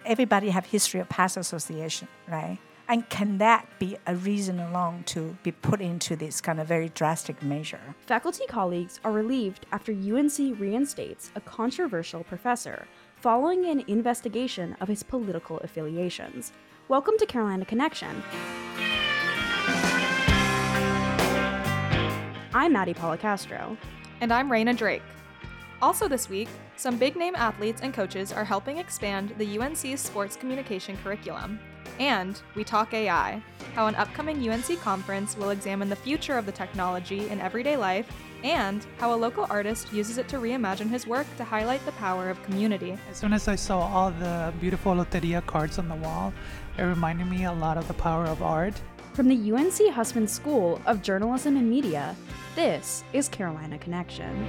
everybody have history of past association, right? And can that be a reason alone to be put into this kind of very drastic measure? Faculty colleagues are relieved after UNC reinstates a controversial professor following an investigation of his political affiliations. Welcome to Carolina Connection. I'm Maddie Policastro. And I'm Raina Drake. Also this week, some big-name athletes and coaches are helping expand the UNC's sports communication curriculum. And we talk AI, how an upcoming UNC conference will examine the future of the technology in everyday life, and how a local artist uses it to reimagine his work to highlight the power of community. As soon as I saw all the beautiful Loteria cards on the wall, it reminded me a lot of the power of art. From the UNC Hussman School of Journalism and Media, this is Carolina Connection.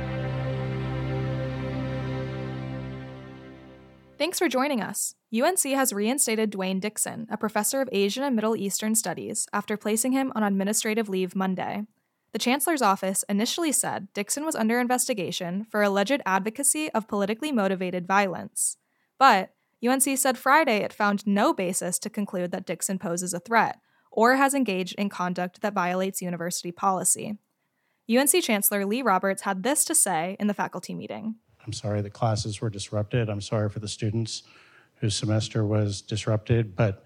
Thanks for joining us. UNC has reinstated Dwayne Dixon, a professor of Asian and Middle Eastern Studies, after placing him on administrative leave Monday. The chancellor's office initially said Dixon was under investigation for alleged advocacy of politically motivated violence. But UNC said Friday it found no basis to conclude that Dixon poses a threat or has engaged in conduct that violates university policy. UNC Chancellor Lee Roberts had this to say in the faculty meeting. I'm sorry that classes were disrupted. I'm sorry for the students whose semester was disrupted, but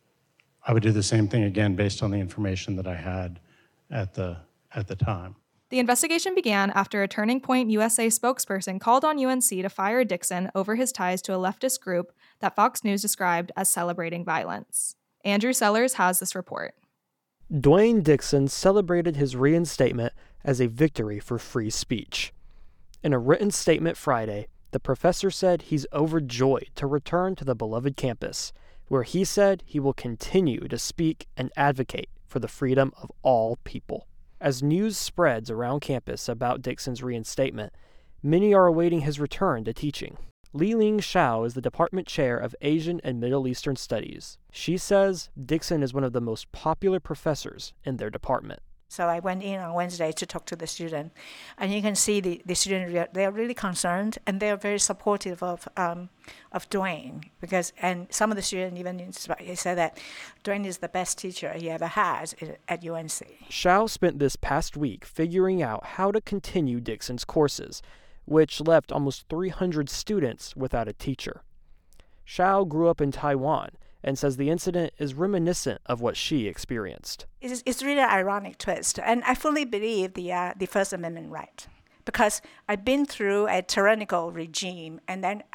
I would do the same thing again based on the information that I had at the time. The investigation began after a Turning Point USA spokesperson called on UNC to fire Dixon over his ties to a leftist group that Fox News described as celebrating violence. Andrew Sellers has this report. Dwayne Dixon celebrated his reinstatement as a victory for free speech. In a written statement Friday, the professor said he's overjoyed to return to the beloved campus, where he said he will continue to speak and advocate for the freedom of all people. As news spreads around campus about Dixon's reinstatement, many are awaiting his return to teaching. Li-Ling Xiao is the department chair of Asian and Middle Eastern Studies. She says Dixon is one of the most popular professors in their department. So I went in on Wednesday to talk to the student, and you can see the student, they are really concerned, and they are very supportive of Dwayne, and some of the students even said that Dwayne is the best teacher he ever has at UNC. Xiao spent this past week figuring out how to continue Dixon's courses, which left almost 300 students without a teacher. Xiao grew up in Taiwan and says the incident is reminiscent of what she experienced. It's really an ironic twist, and I fully believe the First Amendment right, because I've been through a tyrannical regime, and then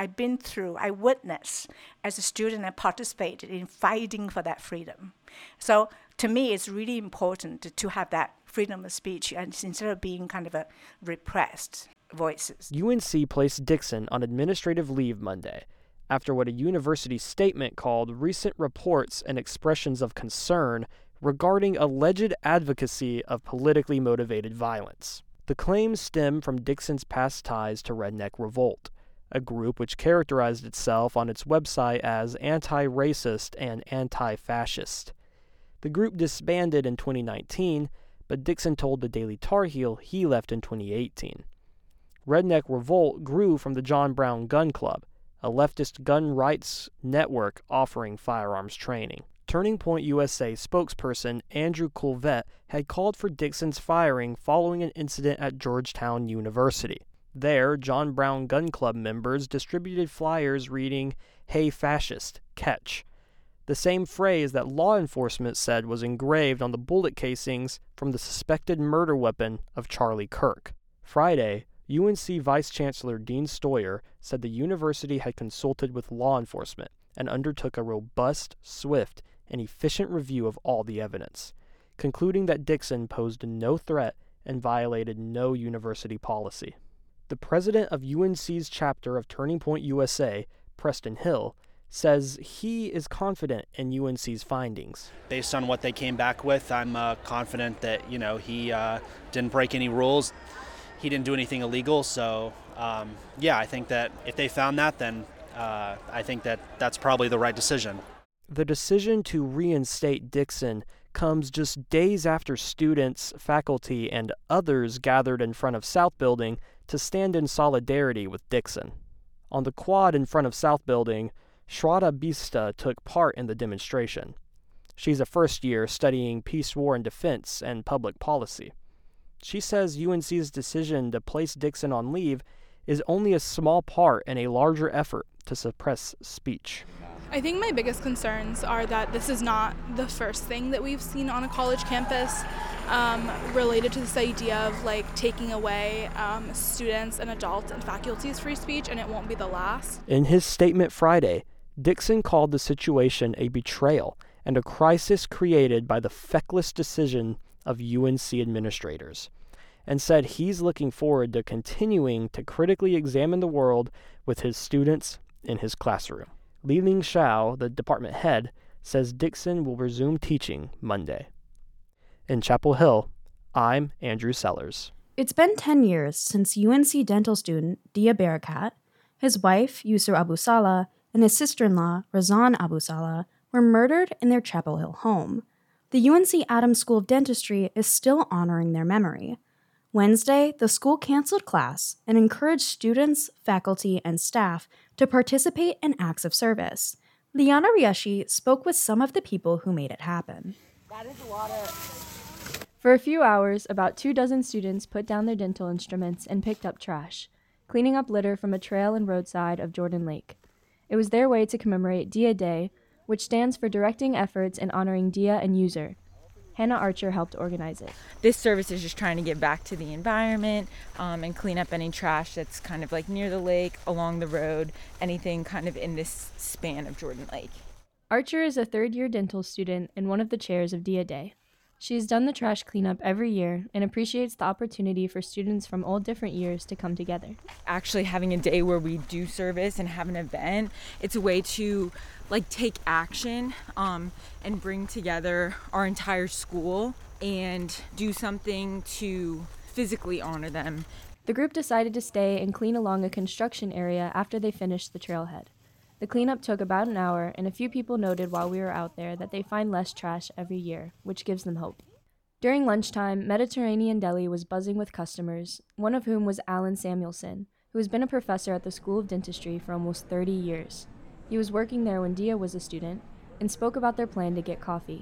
I witnessed as a student and participated in fighting for that freedom. So to me, it's really important to have that freedom of speech, and instead of being kind of a repressed voices. UNC placed Dixon on administrative leave Monday, after what a university statement called recent reports and expressions of concern regarding alleged advocacy of politically motivated violence. The claims stem from Dixon's past ties to Redneck Revolt, a group which characterized itself on its website as anti-racist and anti-fascist. The group disbanded in 2019, but Dixon told the Daily Tar Heel he left in 2018. Redneck Revolt grew from the John Brown Gun Club, a leftist gun rights network offering firearms training. Turning Point USA spokesperson Andrew Coulvette had called for Dixon's firing following an incident at Georgetown University. There, John Brown Gun Club members distributed flyers reading, "Hey fascist, catch," the same phrase that law enforcement said was engraved on the bullet casings from the suspected murder weapon of Charlie Kirk. Friday, UNC Vice Chancellor Dean Stoyer said the university had consulted with law enforcement and undertook a robust, swift, and efficient review of all the evidence, concluding that Dixon posed no threat and violated no university policy. The president of UNC's chapter of Turning Point USA, Preston Hill, says he is confident in UNC's findings. Based on what they came back with, I'm confident that he didn't break any rules. He didn't do anything illegal, so I think that if they found that, then I think that that's probably the right decision. The decision to reinstate Dixon comes just days after students, faculty, and others gathered in front of South Building to stand in solidarity with Dixon. On the quad in front of South Building, Shraddha Bista took part in the demonstration. She's a first year studying peace, war, and defense and public policy. She says UNC's decision to place Dixon on leave is only a small part in a larger effort to suppress speech. I think my biggest concerns are that this is not the first thing that we've seen on a college campus related to this idea of taking away students and adults and faculty's free speech, and it won't be the last. In his statement Friday, Dixon called the situation a betrayal and a crisis created by the feckless decision of UNC administrators, and said he's looking forward to continuing to critically examine the world with his students in his classroom. Li-Ling Shao, the department head, says Dixon will resume teaching Monday. In Chapel Hill, I'm Andrew Sellers. It's been 10 years since UNC dental student Dia Barakat, his wife Yusur Abu Salah, and his sister-in-law Razan Abu Salah were murdered in their Chapel Hill home. The UNC Adams School of Dentistry is still honoring their memory. Wednesday, the school canceled class and encouraged students, faculty, and staff to participate in acts of service. Liana Rieshi spoke with some of the people who made it happen. For a few hours, about 24 students put down their dental instruments and picked up trash, cleaning up litter from a trail and roadside of Jordan Lake. It was their way to commemorate Dia Day, which stands for Directing Efforts in Honoring Dia and User. Hannah Archer helped organize it. This service is just trying to get back to the environment and clean up any trash that's kind of near the lake, along the road, anything kind of in this span of Jordan Lake. Archer is a third-year dental student and one of the chairs of Dia Day. She's done the trash cleanup every year and appreciates the opportunity for students from all different years to come together. Actually having a day where we do service and have an event, it's a way to take action and bring together our entire school and do something to physically honor them. The group decided to stay and clean along a construction area after they finished the trailhead. The cleanup took about an hour, and a few people noted while we were out there that they find less trash every year, which gives them hope. During lunchtime, Mediterranean Deli was buzzing with customers, one of whom was Alan Samuelson, who has been a professor at the School of Dentistry for almost 30 years. He was working there when Dia was a student, and spoke about their plan to get coffee.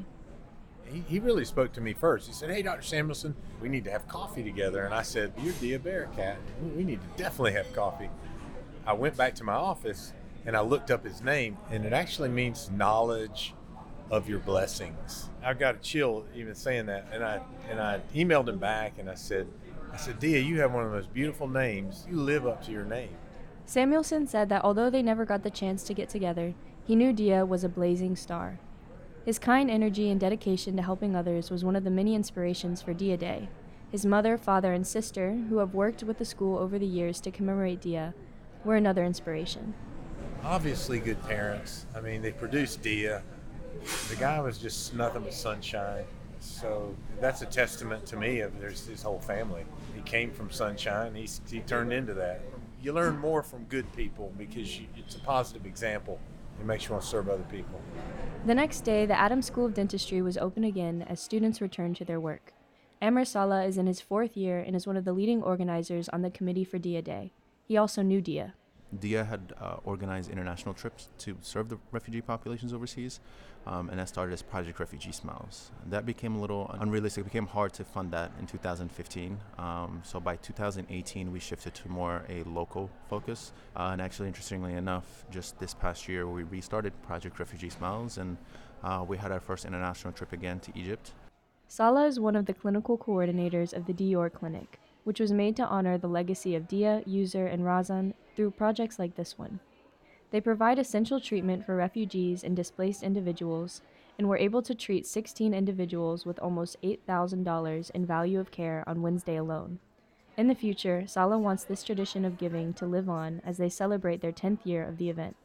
He really spoke to me first. He said, "Hey, Dr. Samuelson, we need to have coffee together." And I said, "You're Dia Barakat. We need to definitely have coffee." I went back to my office and I looked up his name, and it actually means knowledge of your blessings. I got a chill even saying that, and I emailed him back and I said, "Dia, you have one of those beautiful names. You live up to your name." Samuelson said that although they never got the chance to get together, he knew Dia was a blazing star. His kind energy and dedication to helping others was one of the many inspirations for Dia Day. His mother, father, and sister, who have worked with the school over the years to commemorate Dia, were another inspiration. Obviously good parents. I mean, they produced Dia. The guy was just nothing but sunshine. So that's a testament to me of his whole family. He came from sunshine. He turned into that. You learn more from good people because it's a positive example. It makes you want to serve other people. The next day, the Adams School of Dentistry was open again as students returned to their work. Amr Salah is in his 4th year and is one of the leading organizers on the committee for Dia Day. He also knew Dia. Dia had organized international trips to serve the refugee populations overseas, and that started as Project Refugee Smiles. That became a little unrealistic. It became hard to fund that in 2015. So by 2018, we shifted to more a local focus. And actually, interestingly enough, just this past year, we restarted Project Refugee Smiles, and we had our first international trip again to Egypt. Salah is one of the clinical coordinators of the Dior Clinic, which was made to honor the legacy of Dia, User, and Razan through projects like this one. They provide essential treatment for refugees and displaced individuals, and were able to treat 16 individuals with almost $8,000 in value of care on Wednesday alone. In the future, Salah wants this tradition of giving to live on as they celebrate their 10th year of the event.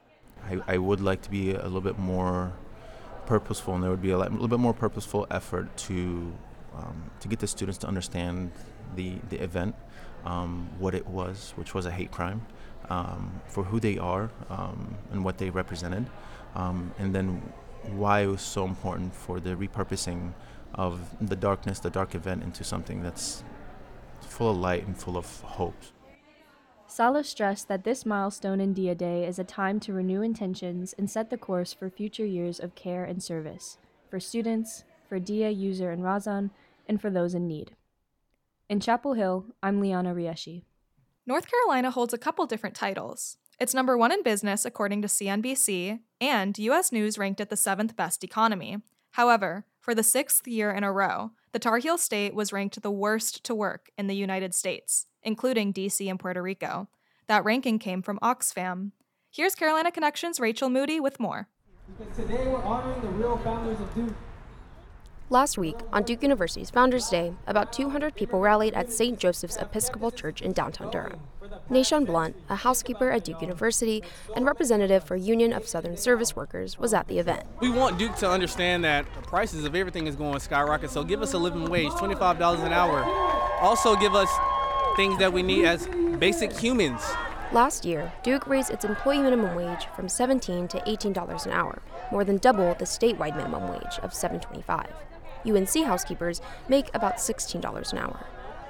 I would like to be a little bit more purposeful, and there would be a little bit more purposeful effort to get the students to understand the event, what it was, which was a hate crime, for who they are and what they represented, and then why it was so important for the repurposing of the darkness, the dark event, into something that's full of light and full of hope. Sala stressed that this milestone in Dia Day is a time to renew intentions and set the course for future years of care and service, for students, for Dia, User, and Razan, and for those in need. In Chapel Hill, I'm Liana Rieshi. North Carolina holds a couple different titles. It's number 1 in business according to CNBC, and U.S. News ranked it the 7th best economy. However, for the 6th year in a row, the Tar Heel State was ranked the worst to work in the United States, including D.C. and Puerto Rico. That ranking came from Oxfam. Here's Carolina Connections' Rachel Moody with more. Because today we're honoring the real founders of Duke. Last week, on Duke University's Founders Day, about 200 people rallied at St. Joseph's Episcopal Church in downtown Durham. Nashawn Blunt, a housekeeper at Duke University and representative for Union of Southern Service Workers, was at the event. We want Duke to understand that the prices of everything is going to skyrocket, so give us a living wage, $25 an hour. Also give us things that we need as basic humans. Last year, Duke raised its employee minimum wage from $17 to $18 an hour, more than double the statewide minimum wage of $7.25. UNC housekeepers make about $16 an hour.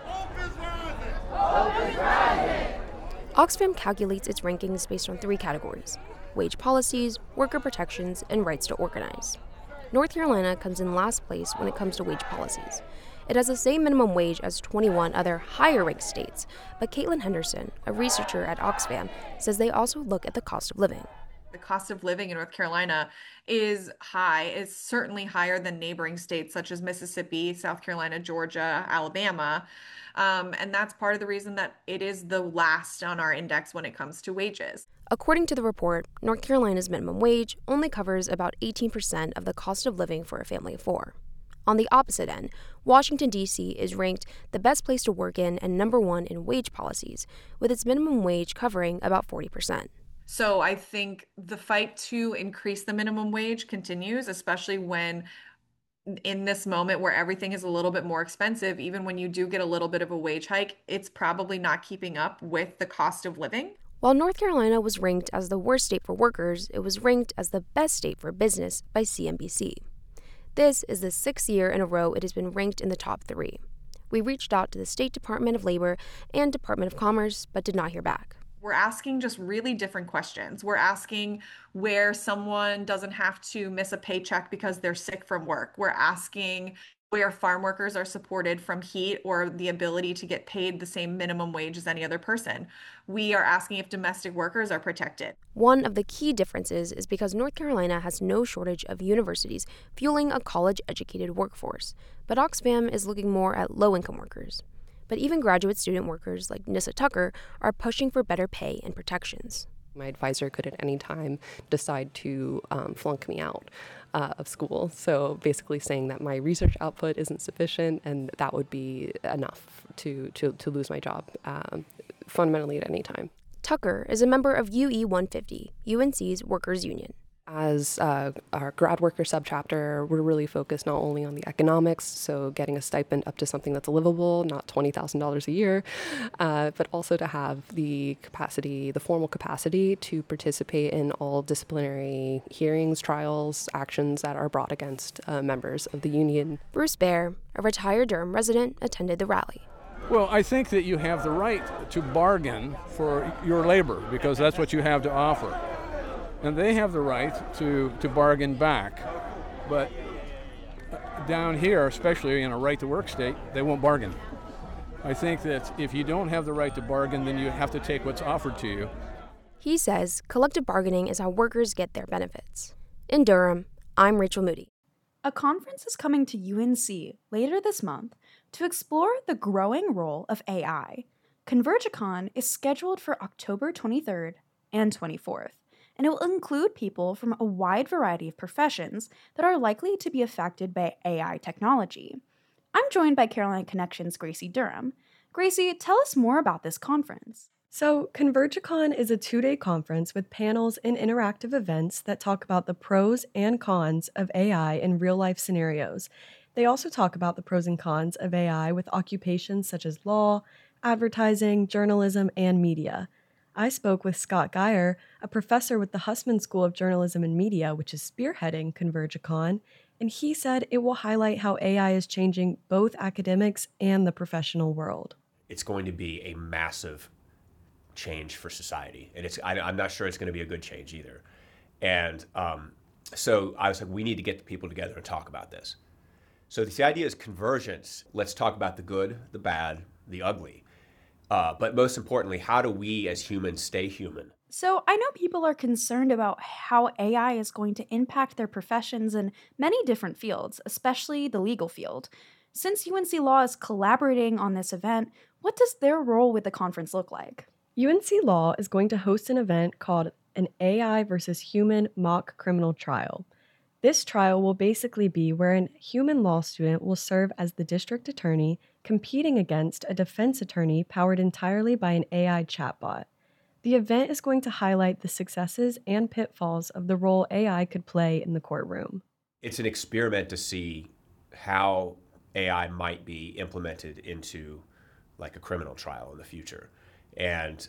Oxfam calculates its rankings based on 3 categories: wage policies, worker protections, and rights to organize. North Carolina comes in last place when it comes to wage policies. It has the same minimum wage as 21 other higher-ranked states, but Caitlin Henderson, a researcher at Oxfam, says they also look at the cost of living. The cost of living in North Carolina is high. It's certainly higher than neighboring states such as Mississippi, South Carolina, Georgia, Alabama. And that's part of the reason that it is the last on our index when it comes to wages. According to the report, North Carolina's minimum wage only covers about 18% of the cost of living for a family of 4. On the opposite end, Washington, D.C. is ranked the best place to work in and number 1 in wage policies, with its minimum wage covering about 40%. So I think the fight to increase the minimum wage continues, especially when in this moment where everything is a little bit more expensive. Even when you do get a little bit of a wage hike, it's probably not keeping up with the cost of living. While North Carolina was ranked as the worst state for workers, it was ranked as the best state for business by CNBC. This is the 6th year in a row it has been ranked in the top 3. We reached out to the State Department of Labor and Department of Commerce, but did not hear back. We're asking just really different questions. We're asking where someone doesn't have to miss a paycheck because they're sick from work. We're asking where farm workers are supported from heat or the ability to get paid the same minimum wage as any other person. We are asking if domestic workers are protected. One of the key differences is because North Carolina has no shortage of universities fueling a college-educated workforce, but Oxfam is looking more at low-income workers. But even graduate student workers like Nissa Tucker are pushing for better pay and protections. My advisor could at any time decide to flunk me out of school. So basically saying that my research output isn't sufficient and that would be enough to lose my job fundamentally at any time. Tucker is a member of UE 150, UNC's workers' union. As our grad worker subchapter, we're really focused not only on the economics, so getting a stipend up to something that's livable, not $20,000 a year, but also to have the capacity, the formal capacity to participate in all disciplinary hearings, trials, actions that are brought against members of the union. Bruce Baer, a retired Durham resident, attended the rally. Well, I think that you have the right to bargain for your labor because that's what you have to offer. And they have the right to bargain back. But down here, especially in a right-to-work state, they won't bargain. I think that if you don't have the right to bargain, then you have to take what's offered to you. He says collective bargaining is how workers get their benefits. In Durham, I'm Rachel Moody. A conference is coming to UNC later this month to explore the growing role of AI. Convergicon is scheduled for October 23rd and 24th. And it will include people from a wide variety of professions that are likely to be affected by AI technology. I'm joined by Carolina Connections' Gracie Durham. Gracie, tell us more about this conference. So, Convergicon is a 2-day conference with panels and interactive events that talk about the pros and cons of AI in real-life scenarios. They also talk about the pros and cons of AI with occupations such as law, advertising, journalism, and media. I spoke with Scott Geyer, a professor with the Hussman School of Journalism and Media, which is spearheading Convergicon, and he said it will highlight how AI is changing both academics and the professional world. It's going to be a massive change for society. And I'm not sure it's going to be a good change either. And so I was like, we need to get the people together and talk about this. So the idea is convergence. Let's talk about the good, the bad, the ugly. But most importantly, how do we as humans stay human? So I know people are concerned about how AI is going to impact their professions in many different fields, especially the legal field. Since UNC Law is collaborating on this event, what does their role with the conference look like? UNC Law is going to host an event called an AI versus Human Mock Criminal Trial. This trial will basically be where a human law student will serve as the district attorney, competing against a defense attorney powered entirely by an AI chatbot. The event is going to highlight the successes and pitfalls of the role AI could play in the courtroom. It's an experiment to see how AI might be implemented into like a criminal trial in the future. And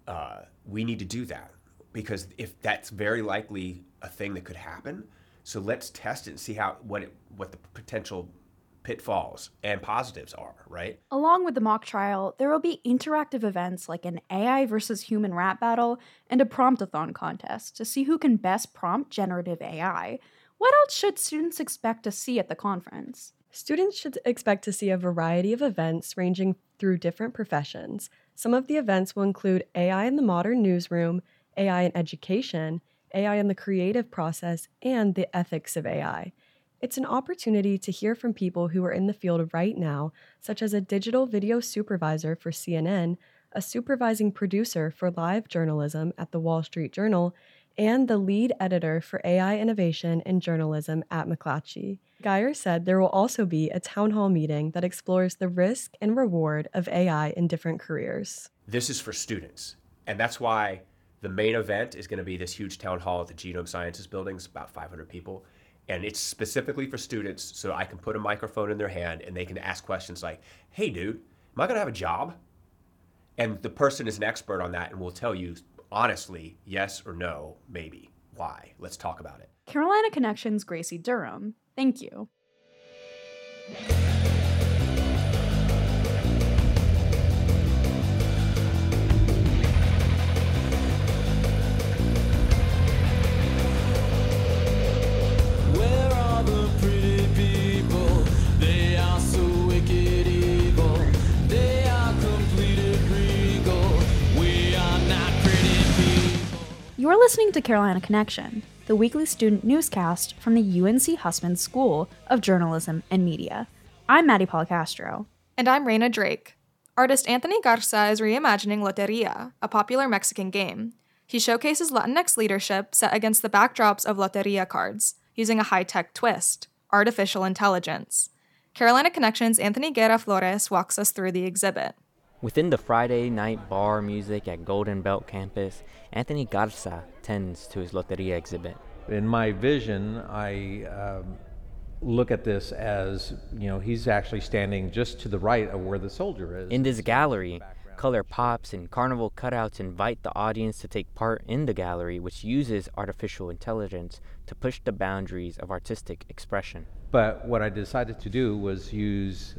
we need to do that because if that's very likely a thing that could happen, so let's test it and see what the potential pitfalls and positives are, right? Along with the mock trial, there will be interactive events like an AI versus human rap battle and a promptathon contest to see who can best prompt generative AI. What else should students expect to see at the conference? Students should expect to see a variety of events ranging through different professions. Some of the events will include AI in the modern newsroom, AI in education, AI in the creative process, and the ethics of AI. It's an opportunity to hear from people who are in the field right now, such as a digital video supervisor for CNN, a supervising producer for live journalism at the Wall Street Journal, and the lead editor for AI innovation and journalism at McClatchy. Geyer said there will also be a town hall meeting that explores the risk and reward of AI in different careers. This is for students, and that's why the main event is going to be this huge town hall at the Genome Sciences building. It's about 500 people, and it's specifically for students, so I can put a microphone in their hand and they can ask questions like, hey dude, am I going to have a job? And the person is an expert on that and will tell you honestly, yes or no, maybe. Why? Let's talk about it. Carolina Connections' Gracie Durham. Thank you. Where are the pretty people? They are so wicked evil. They are completed regal. We are not pretty people. You're listening to Carolina Connection, the weekly student newscast from the UNC Hussman School of Journalism and Media. I'm Maddie Policastro. And I'm Reina Drake. Artist Anthony Garza is reimagining Loteria, a popular Mexican game. He showcases Latinx leadership set against the backdrops of Loteria cards, using a high-tech twist, artificial intelligence. Carolina Connections' Anthony Guerra Flores walks us through the exhibit. Within the Friday night bar music at Golden Belt campus, Anthony Garza tends to his Loteria exhibit. In my vision, I look at this as, he's actually standing just to the right of where the soldier is. In this gallery, color pops and carnival cutouts invite the audience to take part in the gallery, which uses artificial intelligence to push the boundaries of artistic expression. But what I decided to do was use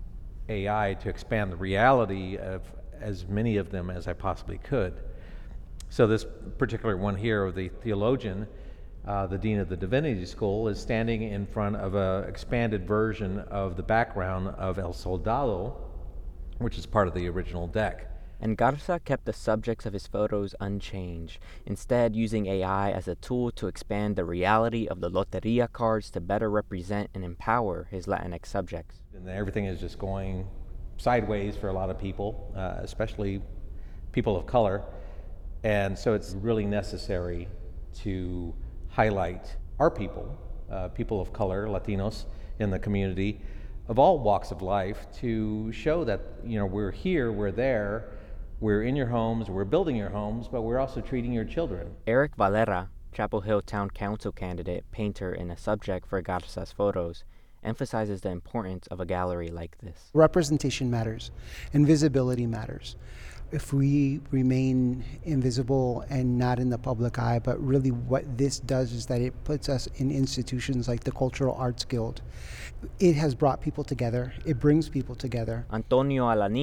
AI to expand the reality of as many of them as I possibly could. So this particular one here of the theologian, the dean of the divinity school, is standing in front of an expanded version of the background of El Soldado, which is part of the original deck. And Garza kept the subjects of his photos unchanged, instead using AI as a tool to expand the reality of the Loteria cards to better represent and empower his Latinx subjects. And everything is just going sideways for a lot of people, especially people of color. And so it's really necessary to highlight our people, people of color, Latinos in the community, of all walks of life, to show that we're here, we're there, we're in your homes, we're building your homes, but we're also treating your children. Eric Valera, Chapel Hill Town Council candidate, painter, and a subject for Garza's photos, emphasizes the importance of a gallery like this. Representation matters, and visibility matters. If we remain invisible and not in the public eye, but really what this does is that it puts us in institutions like the Cultural Arts Guild. It has brought people together. It brings people together. Antonio Alanis,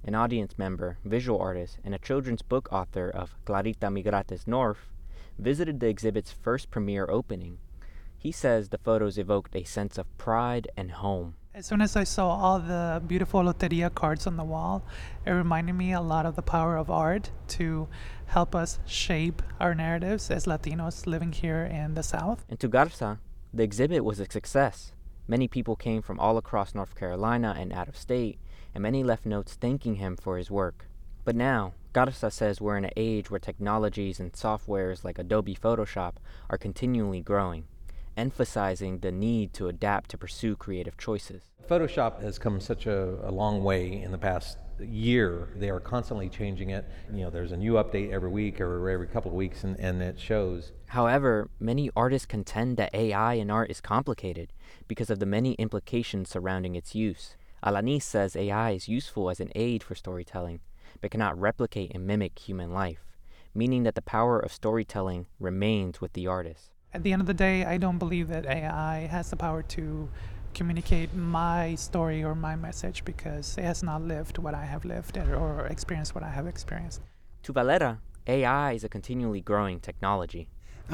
an audience member, visual artist, and a children's book author of Clarita Migrates North, visited the exhibit's first premiere opening. He says the photos evoked a sense of pride and home. As soon as I saw all the beautiful Loteria cards on the wall, it reminded me a lot of the power of art to help us shape our narratives as Latinos living here in the South. And to Garza, the exhibit was a success. Many people came from all across North Carolina and out of state, and many left notes thanking him for his work. But now, Garza says we're in an age where technologies and softwares like Adobe Photoshop are continually growing, emphasizing the need to adapt to pursue creative choices. Photoshop has come such a long way in the past year. They are constantly changing it. There's a new update every week or every couple of weeks, and it shows. However, many artists contend that AI in art is complicated because of the many implications surrounding its use. Alanis says AI is useful as an aid for storytelling, but cannot replicate and mimic human life, meaning that the power of storytelling remains with the artist. At the end of the day, I don't believe that AI has the power to communicate my story or my message because it has not lived what I have lived or experienced what I have experienced. To Valera, AI is a continually growing technology.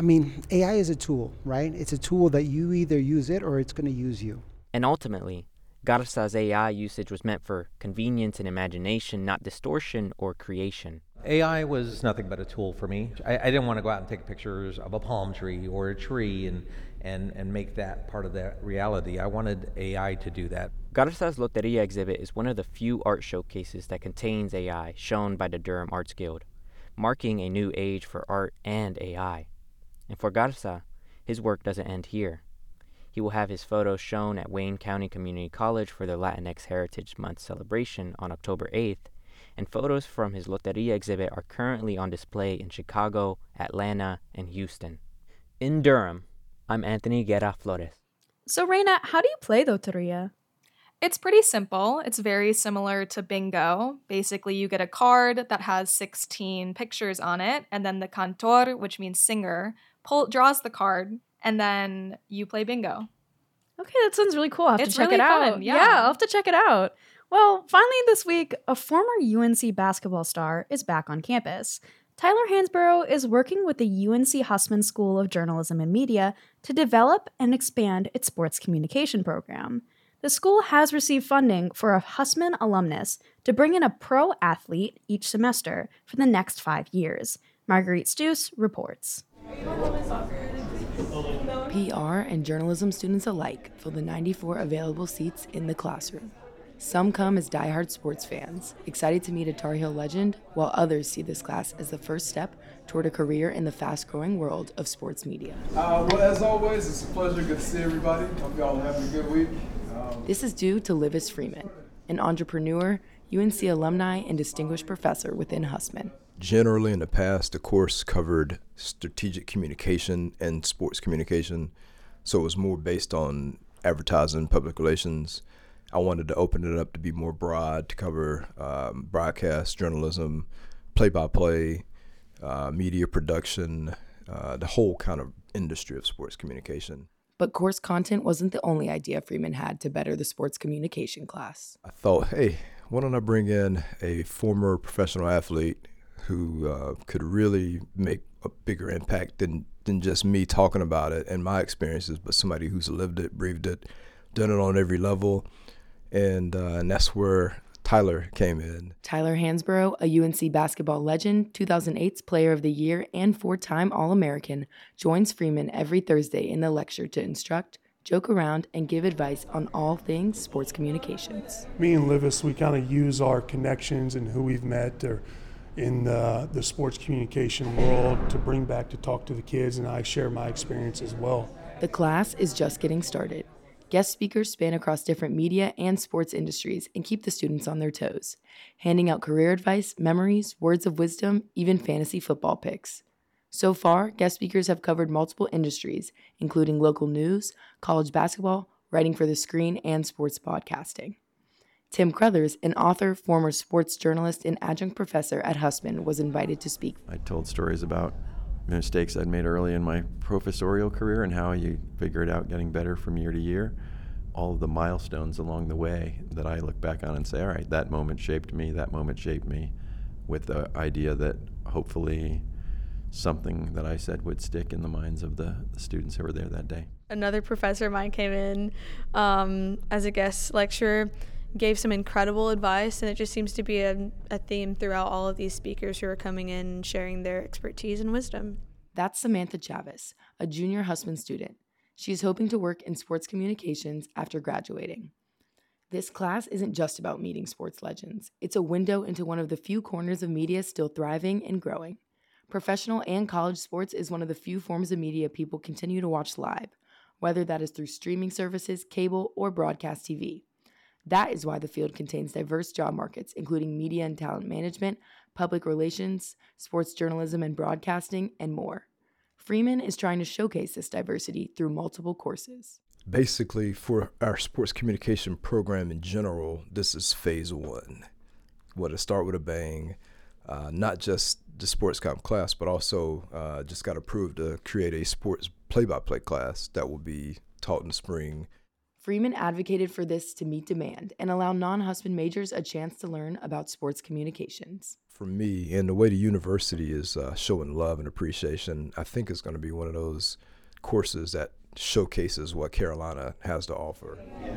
AI is a tool, right? It's a tool that you either use it or it's going to use you. And ultimately, Garza's AI usage was meant for convenience and imagination, not distortion or creation. AI was nothing but a tool for me. I didn't want to go out and take pictures of a palm tree or a tree and make that part of that reality. I wanted AI to do that. Garza's Loteria exhibit is one of the few art showcases that contains AI shown by the Durham Arts Guild, marking a new age for art and AI. And for Garza, his work doesn't end here. He will have his photos shown at Wayne County Community College for their Latinx Heritage Month celebration on October 8th, and photos from his Loteria exhibit are currently on display in Chicago, Atlanta, and Houston. In Durham, I'm Anthony Guerra Flores. So, Reina, how do you play Loteria? It's pretty simple. It's very similar to bingo. Basically, you get a card that has 16 pictures on it, and then the cantor, which means singer, draws the card, and then you play bingo. Okay, that sounds really cool. I'll have to check really it out. Fun, yeah, I'll have to check it out. Well, finally this week, a former UNC basketball star is back on campus. Tyler Hansborough is working with the UNC Hussman School of Journalism and Media to develop and expand its sports communication program. The school has received funding for a Hussman alumnus to bring in a pro athlete each semester for the next 5 years. Marguerite Stuess reports. PR and journalism students alike fill the 94 available seats in the classroom. Some come as diehard sports fans, excited to meet a Tar Heel legend, while others see this class as the first step toward a career in the fast-growing world of sports media. Well, as always, it's a pleasure. Good to see everybody. Hope y'all are having a good week. This is due to Livis Freeman, an entrepreneur, UNC alumni, and distinguished professor within Hussman. Generally, in the past, the course covered strategic communication and sports communication, so it was more based on advertising, public relations. I wanted to open it up to be more broad, to cover broadcast, journalism, play-by-play, media production, the whole kind of industry of sports communication. But course content wasn't the only idea Freeman had to better the sports communication class. I thought, hey, why don't I bring in a former professional athlete who could really make a bigger impact than just me talking about it and my experiences, but somebody who's lived it, breathed it, done it on every level. And that's where Tyler came in. Tyler Hansborough, a UNC basketball legend, 2008's Player of the Year, and 4-time All-American, joins Freeman every Thursday in the lecture to instruct, joke around, and give advice on all things sports communications. Me and Livis, we kind of use our connections and who we've met or in the sports communication world to bring back to talk to the kids, and I share my experience as well. The class is just getting started. Guest speakers span across different media and sports industries and keep the students on their toes, handing out career advice, memories, words of wisdom, even fantasy football picks. So far, guest speakers have covered multiple industries, including local news, college basketball, writing for the screen, and sports podcasting. Tim Crothers, an author, former sports journalist, and adjunct professor at Hussman, was invited to speak. I told stories about mistakes I'd made early in my professorial career and how you figure it out getting better from year to year. all of the milestones along the way that I look back on and say, all right, that moment shaped me, with the idea that hopefully something that I said would stick in the minds of the students who were there that day. Another professor of mine came in as a guest lecturer, gave some incredible advice, and it just seems to be a theme throughout all of these speakers who are coming in and sharing their expertise and wisdom. That's Samantha Chavez, a junior Hussman student. She is hoping to work in sports communications after graduating. This class isn't just about meeting sports legends. It's a window into one of the few corners of media still thriving and growing. Professional and college sports is one of the few forms of media people continue to watch live, whether that is through streaming services, cable, or broadcast TV. That is why the field contains diverse job markets, including media and talent management, public relations, sports journalism and broadcasting, and more. Freeman is trying to showcase this diversity through multiple courses. Basically, for our sports communication program in general, this is phase one. Want to start with a bang, not just the sports comp class, but also just got approved to create a sports play-by-play class that will be taught in the spring. Freeman advocated for this to meet demand and allow non-Hussman majors a chance to learn about sports communications. For me, and the way the university is showing love and appreciation, I think it's going to be one of those courses that showcases what Carolina has to offer.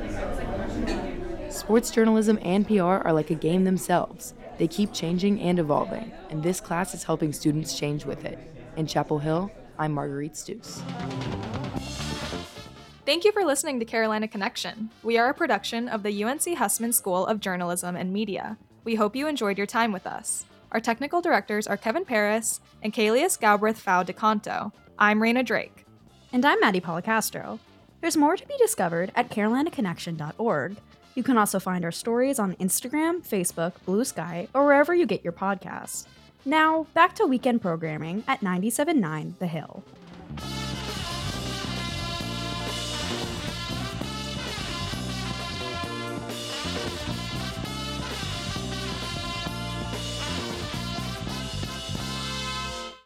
Sports journalism and PR are like a game themselves. They keep changing and evolving, and this class is helping students change with it. In Chapel Hill, I'm Marguerite Stoos. Thank you for listening to Carolina Connection. We are a production of the UNC Hussman School of Journalism and Media. We hope you enjoyed your time with us. Our technical directors are Kevin Paris and Kalius Galbraith Fau DeCanto. I'm Raina Drake. And I'm Maddie Policastro. There's more to be discovered at carolinaconnection.org. You can also find our stories on Instagram, Facebook, Blue Sky, or wherever you get your podcasts. Now, back to weekend programming at 97.9 The Hill.